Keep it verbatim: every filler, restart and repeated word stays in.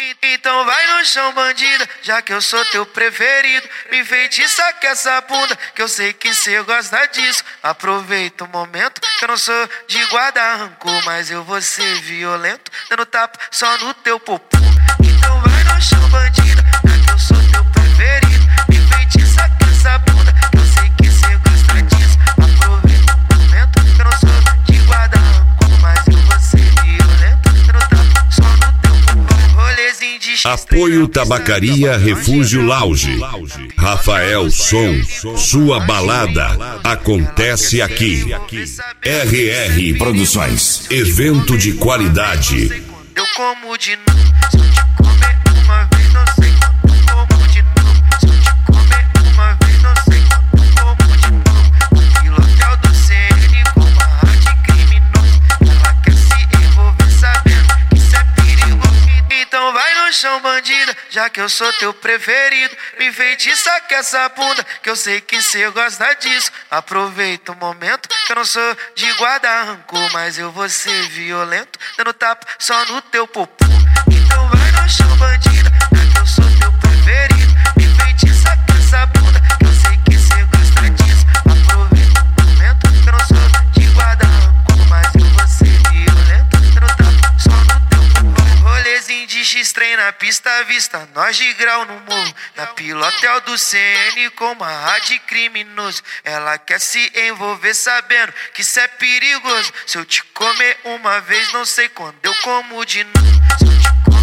Então vai no chão, bandida, já que eu sou teu preferido. Me enfeitiça com essa bunda, que eu sei que cê gosta disso. Aproveita o momento, que eu não sou de guardar rancor, mas eu vou ser violento, dando tapa só no teu popô. Então vai no chão, bandida, já que eu sou teu preferido. Me enfeitiça com essa bunda, que eu sei que cê gosta disso. Aproveita o momento, que eu não sou de guardar rancor, mas eu vou ser violento, dando tapa só no teu popô. Rolezinho de X. Apoio Tabacaria Refúgio Lounge. Rafael Som, sua balada acontece aqui. R R Produções, evento de qualidade. Eu como de novo, se eu te comer uma vez, não sei quando eu como de novo. Se eu te comer uma vez, não sei quando eu como de novo. O pilotel do C N com uma rádio criminoso. Ela quer se envolver sabendo que isso é perigoso. Então vai no chão, bandida, já que eu sou teu preferido. Me enfeitiça com essa bunda, que eu sei que cê gosta disso. Aproveita o momento, que eu não sou de guardar rancor, mas eu vou ser violento, dando tapa só no teu popô. Então vai no chão, bandida, já que eu sou teu preferido. Me enfeitiça com essa bunda, que eu sei que cê gosta disso. Aproveita o momento, que eu não sou de guardar rancor, mas eu vou ser violento, dando tapa só no teu popô. Rolezinho de X-Trem na pista à vista, nós de grau no morro. Na pilotel do C N com uma rádio criminoso. Ela quer se envolver sabendo que isso é perigoso. Se eu te comer uma vez, não sei quando eu como de novo. Se eu te comer